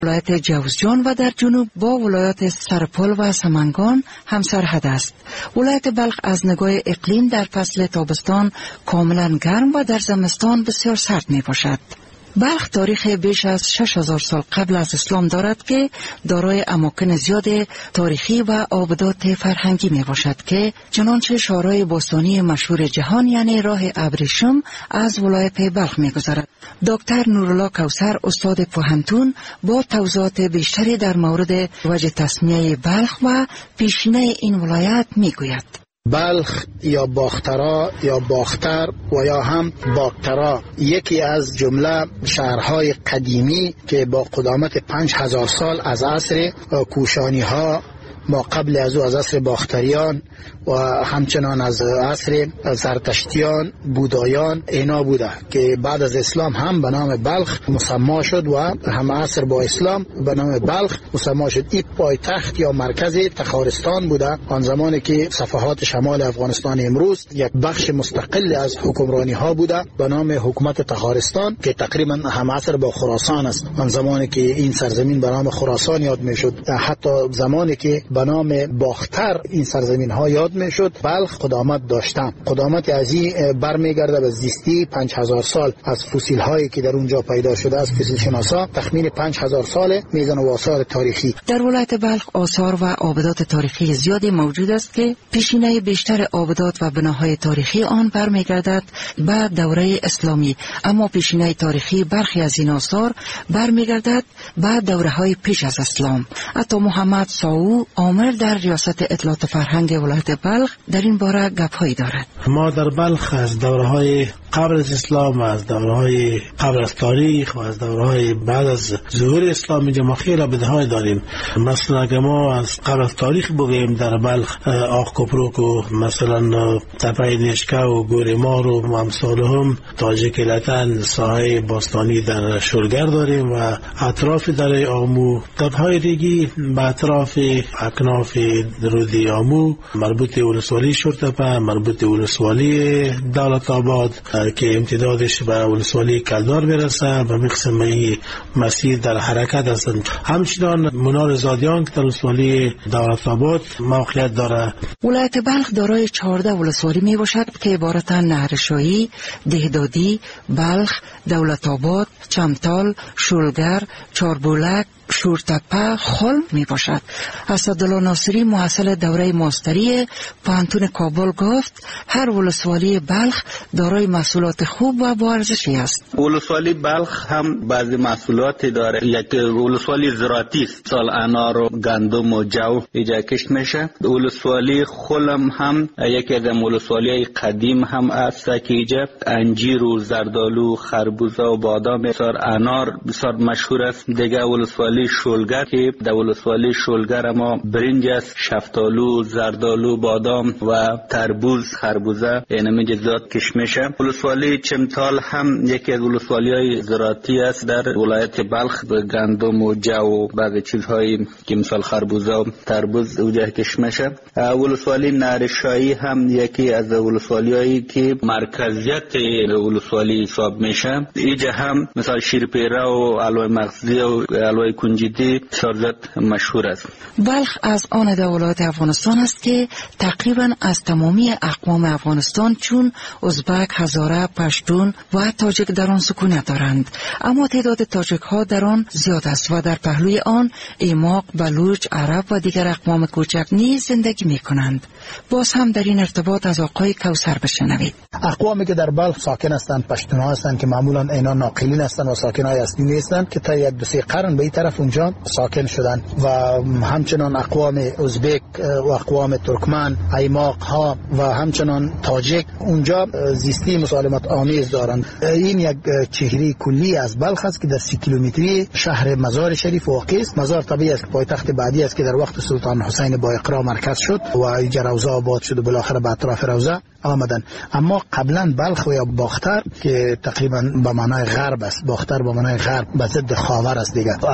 ولایت جوزجان و در جنوب با ولایت سرپل و سمنگان همسرحد است. ولایت بلخ از نگاه اقلیم در فصل تابستان کاملا گرم و در زمستان بسیار سرد می باشد. بلخ تاریخ بیش از 6000 سال قبل از اسلام دارد که دارای اماکن زیاد تاریخی و آبدات فرهنگی می باشد که چنانچه شاهراه باستانی مشهور جهان یعنی راه ابریشم از ولایت بلخ می گذرد. دکتر نورالله کوثر استاد پوهنتون با توضیحات بیشتری در مورد وجه تسمیه بلخ و پیشینه این ولایت می گوید. بلخ یا باخترا یا باختر و یا هم باخترا یکی از جمله شهرهای قدیمی که با قدامت 5000 سال از عصر کوشانی ها ما قبل از او از عصر باختریان و همچنان از عصر زرتشتیان بودایان اینا بوده که بعد از اسلام هم به نام بلخ مسما شد و هم عصر با اسلام به نام بلخ مسما شد. این پایتخت یا مرکز تخارستان بوده آن زمانی که صفحات شمال افغانستان امروز یک بخش مستقل از حکمرانی ها بوده به نام حکومت تخارستان که تقریبا هم عصر با خراسان است. آن زمانی که این سرزمین به نام خراسان یاد می شد حتی زمانی که به نام باختر این سرزمین ها یاد می شد بلخ قدامت داشتن. قدامت از این برمیگرده به زیستی 5000 سال از فسیل هایی که در اونجا پیدا شده از فسیل شناسا تخمین 5000 سال میزان و آثار تاریخی. در ولایت بلخ آثار و آبدات تاریخی زیادی موجود است که پیشینه بیشتر آبدات و بناهای تاریخی آن برمیگردد به دوره اسلامی، اما پیشینه تاریخی برخی از این آثار برمیگردد به دوره های پیش از اسلام. حتی محمد ساو عامل در ریاست اطلاعات فرهنگ ولایت بلخ در این باره گپ‌هایی دارد. ما در بلخ از دوره‌های قبل از اسلام و از دوره‌های قبل از تاریخ و از دوره‌های بعد از ظهور اسلام اینجا خیلی بدهای داریم. مثلا اگه ما از قبل از تاریخ بگیم در بلخ آق کپروک و مثلا تپه نشکه و گوریمار و امثالهم تاجیک لتن ساحه باستانی در شلگر داریم و اطراف دره آمو تپه‌های دیگی به اطراف اکناف رودی آمو مربوط ولسوالی شورتپه مربوط ولسوالی دولت آباد که امتدادش به ولسوالی کلدار برسه و مقسمه مسیر در حرکت هستند. همچنان منار زادیان که در ولسوالی دولت آباد موقعیت داره. ولایت بلخ دارای 14 ولسوالی می باشد که عبارتند نهرشاهی، دهدادی، بلخ، دولت آباد، چمتال، شلگر، چاربولک، شورتپه، خلم می باشد. اسدالله ناصری محصل دوره ماستری پوهنتون کابل گفت هر ولسوالی بلخ دارای محصولات خوب و با ارزشی است. ولسوالی بلخ هم بعضی محصولاتی داره. یک ولسوالی زراعتی است. سال انار و گندم و جو اینجا کشت میشه. ولسوالی خلم هم یکی از ولسوالی قدیم هم است که اینجا انجیر و زردالو، خربوزه و بادام بسیار انار بسیار مشهور است. دیگه ولسوالی شلگر که در ولسوالی شلگر ما برنج است، شفتالو، زردالو، بادام و تربوز، خربوزه اینمی جزئیات کش میشه. ولسوالی چمتال هم یکی از ولسوالی‌های زراعتی است در ولایت بلخ به گندم و جو و بعضی چیزهایی که مثل خربوزه و تربوز اونجا کش میشه. ولسوالی نهرشاهی هم یکی از ولسوالی‌هایی که مرکزیت ولسوالی حساب میشه. اینجا هم مثل شیرپیره و علوه مغزی و علوه کنجدی شارزت مشهور است. بلخ از آن دولت افغانستان است که تقریبا از تمامی اقوام افغانستان چون ازبک، هزاره، پشتون و تاجک در آن سکونت دارند، اما تعداد تاجک ها در آن زیاد است و در پهلوی آن ایماق، بلوچ، عرب و دیگر اقوام کوچک نیز زندگی می کنند. باز هم در این ارتباط از آقای کوثر بشنوید. اقوامی که در بلخ ساکن هستند پشتون ها هستند که معمولا اینا ناقلین هستند و ساکن های اصلی نیستند که تا یک دو سه قرن به این طرف اونجا ساکن شدند و همچنان اقوام ازبک و اقوام ترکمن، ایماق ها و همچنان تاجک اونجا زیستی مسالمت آمیز دارند. این یک چهره کلی از بلخ است که در 30 کیلومتری شهر مزار شریف واقع است. مزار طبیعی است که پایتخت بعدی است که در وقت سلطان حسین با اقرا مرکز شد و اینجا روضه آباد شد و بالاخره به اطراف روضه آمدن. اما قبلا بلخ و یا باختر که تقریبا به معنای غرب است، باختر به معنای غرب به ضد خاور است دیگه، از اون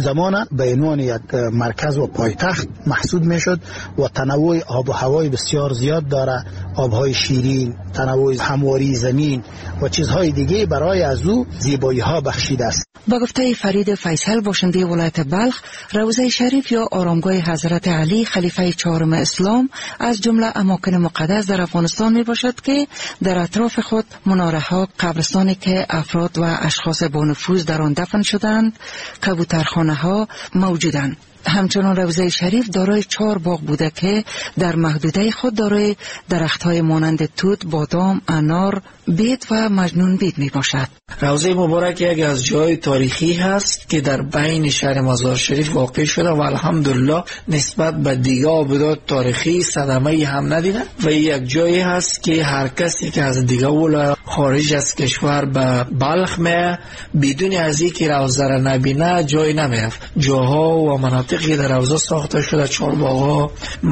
زمان به عنوان یک مرکز و پایتخت محسوب میشد و تنوع آب و هوای بسیار زیاد داره، آبهای شیرین، تنوع همواری زمین و چیزهای دیگه برای از او زیبایی ها بخشیده است. با گفته فرید فیصل باشنده ولایت بلخ، روضه شریف یا آرامگاه حضرت علی خلیفه چهارم اسلام از جمله اماکن مقدس در افغانستان می باشد که در اطراف خود مناره ها، قبرستانی که افراد و اشخاص با نفوذ در آن دفن شدند، کبوترخانه ها موجودند. همچنان روضه شریف دارای 4 باغ بوده که در محدوده خود دارای درخت‌های مانند توت، بادام، انار، بید و مجنون بید می باشد. روضه مبارک یک از جای تاریخی هست که در بین شهر مزار شریف واقع شده و الحمدلله نسبت به دیگه آبادات تاریخی صدمه‌ای هم ندیده و یک جایی هست که هر کسی که از دیگه ولایت خارج از کشور به بلخ میه بدون از اینکه روضه را نبینه جای نمیرفت. جاها و مناطقی در روضه ساخته شده، چهارباغ،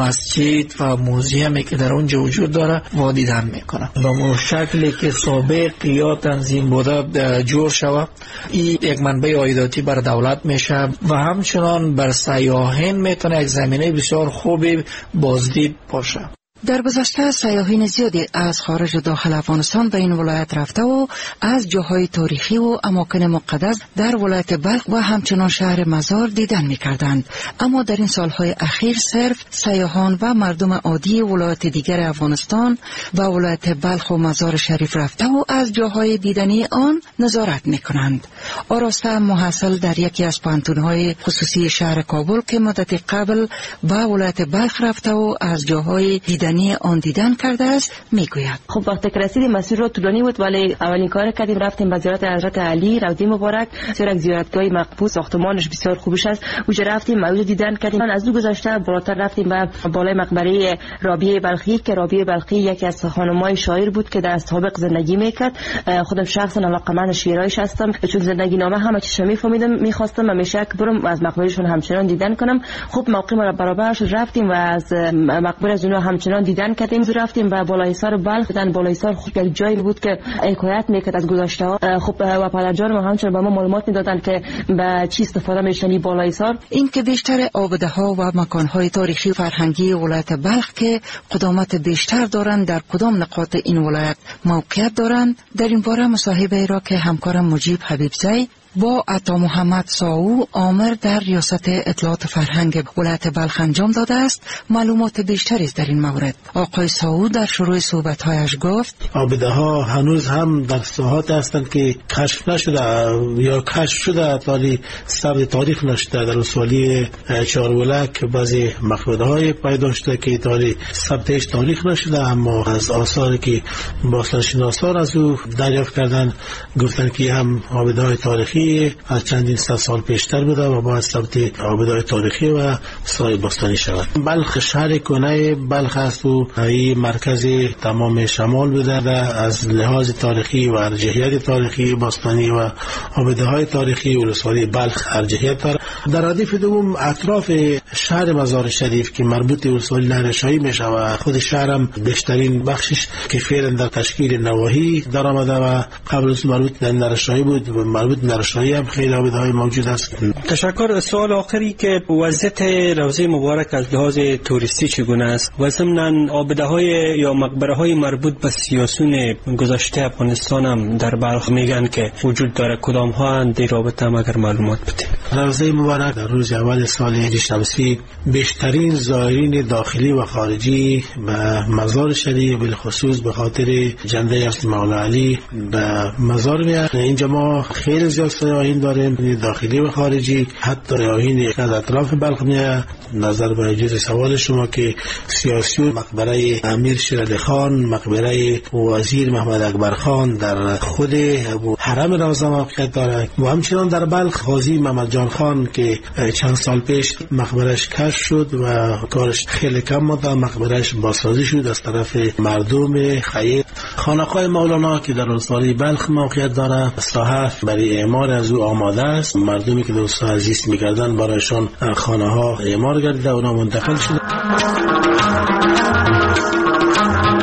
مسجد و موزیمی که در اونجا وجود داره و دیدن میکنه. به شکلی که سابق یا تنظیم بوده جور شود، این یک منبع عایداتی بر دولت میشه و همچنان بر سیاحین میتونه یک زمینه بسیار خوبی بازدید باشه. در گذشته سیاحین زیادی از خارج و داخل افغانستان به این ولایت رفته و از جاهای تاریخی و اماکن مقدس در ولایت بلخ و همچنان شهر مزار دیدن می‌کردند. اما در این سالهای اخیر صرف سیاحان و مردم عادی ولایت دیگر افغانستان به ولایت بلخ و مزار شریف رفته و از جاهای دیدنی آن نظارت می‌کنند. آراسته محصل در یکی از پانتون‌های خصوصی شهر کابل که مدت قبل به ولایت بلخ رفته و از جاهای دیدنی آن دیدن کرده است میگوید. خب وقتی که رسیدیم مسیر رو طولانی بود، ولی اولین کار کردیم رفتیم به زیارت حضرت علی روضه مبارک. بسیار یک زیارتگاه مقبول، ساختمانش بسیار خوبش است. اونجا رفتیم اونجا دیدن کردیم. از اون گذشته بالاتر رفتیم به بالای مقبره رابعه بلخی که رابعه بلخی یکی از خانمای شاعر بود که در سابق زندگی میکرد. خودم شخصا علاقه‌مند شعرهایش هستم، چون زندگی نامه همه چیز میفهمیدم، میخواستم همیشه که برم از مقبرهشون همچنان دیدن کنم. خب موقع ما برابر شد رفتیم و از مقبره از اونها همچنان دیدن کردیم. رفتیم به بالایسار بلخ. دیدن بالایسار خوب یک جایی بود که حکایت میکرد از گذشته ها. خب و پدرجان ما همچنان به ما معلومات میدادن که به چی استفاده میشنی بالایسار. این که بیشتر آبده ها و مکان های تاریخی و فرهنگی ولایت بلخ که قدامت بیشتر دارند در کدام نقاط این ولایت موقعیت دارند، در این باره مصاحبه را که همکارم مجیب حبیبزی با عطا محمد ساو آمر در ریاست اطلاعات فرهنگ ولایت بلخ انجام داده است، معلومات بیشتری در این مورد. آقای ساو در شروع صحبت‌هایش گفت آبده ها هنوز هم در ساحات هستند که کشف نشده یا کشف شده ولی ثبت تاریخ نشده. در ولسوالی چهارولک بعضی مقبره های پیدا شده که ثبتش تاریخ نشده، اما از آثاری که باستانشناسان از او دریافت کردن گفتن که هم آبده های تاریخی از چندین سال پیشتر بوده و با ثبت آبادهای تاریخی و سرای باستانی شود. بلخ شهر کنه بلخ است و این مرکز تمام شمال بوده از لحاظ تاریخی و ارجحیت تاریخی باستانی و آبادهای تاریخی ولسوالی بلخ ارجحیت دارد. در ردیف دوم اطراف شهر مزار شریف که مربوط به ولسوالی نهرشاهی میشه و خود شهرم بیشترین بخشش که فعلا در تشکیل نواحی در آمده و قبل از مربوط به نهرشاهی بود و مربوط نهرشاهی هم خیلی آبادهای موجود است. تشکر. سوال آخری که وضعیت روضه مبارک از لحاظ توریستی چگونه است و ضمن آبادهای یا مقبره‌های مربوط به سیاسیون گذشته افغانستان هم در بلخ میگن که وجود داره، کدام ها در رابطه هم اگر معلومات بدید؟ روضه مبارک در روز اول سال هجری شمسی بیشترین زائرین داخلی و خارجی به مزار شریف بالخصوص به خاطر جنده اصل مولا علی به مزار میاد. اینجا ما خیلی زیاد سیاحین داریم، داخلی و خارجی، حتی سیاحین از اطراف بلخ میاد. نظر به جز سوال شما که سیاسیون مقبره امیر شیرعلی خان، مقبره وزیر محمد اکبر خان در خود حرم روضه موقعیت دارد و همچنان در بلخ قاضی محمد جان خان که چند سال پیش مقبرش کشف شد و کارش خیلی کم مانده، مقبرش بازسازی شد از طرف مردم خیر. خانقاه مولانا که در ولسوالی بلخ موقعیت دارد، ساحه برای اعمار از او آماده است. مردمی که دوست عزیز می‌گردند برایشان خانه ها اعمار گردیده اونا منتقل شده.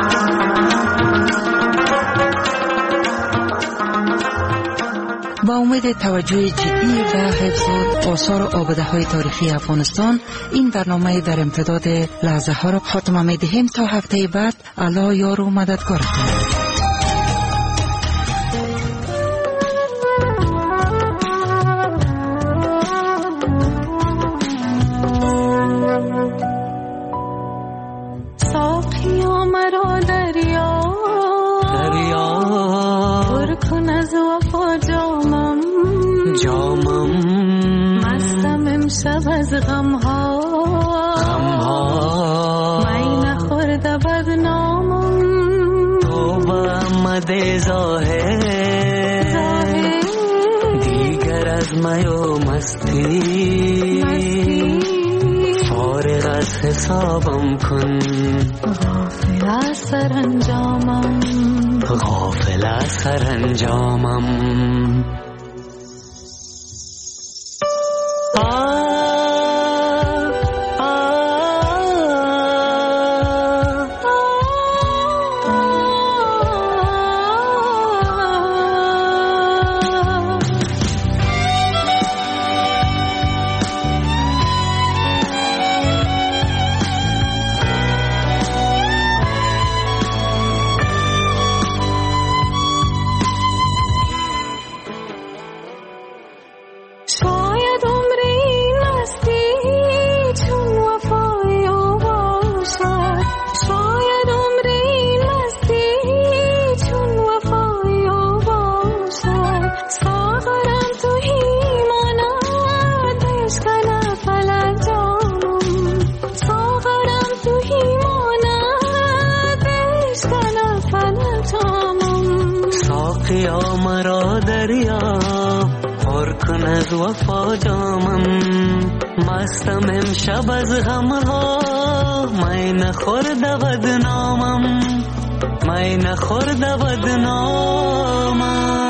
با امید امید توجه جدی به حفظ آثار آباده‌های تاریخی افغانستان این برنامه در امتداد لحظه ها را خاتمه می‌دهیم تا هفته بعد. الله یار و مددگارتان. از غم ها می نخورده بدنامم تو با آمده ظاهر دیگر از می و مستی فارغ از حسابم کن غافل از سرانجامم غافل از سرانجامم از وفا جامم مستم امشب از غمها می نخورده بدنامم می نخورده بدنامم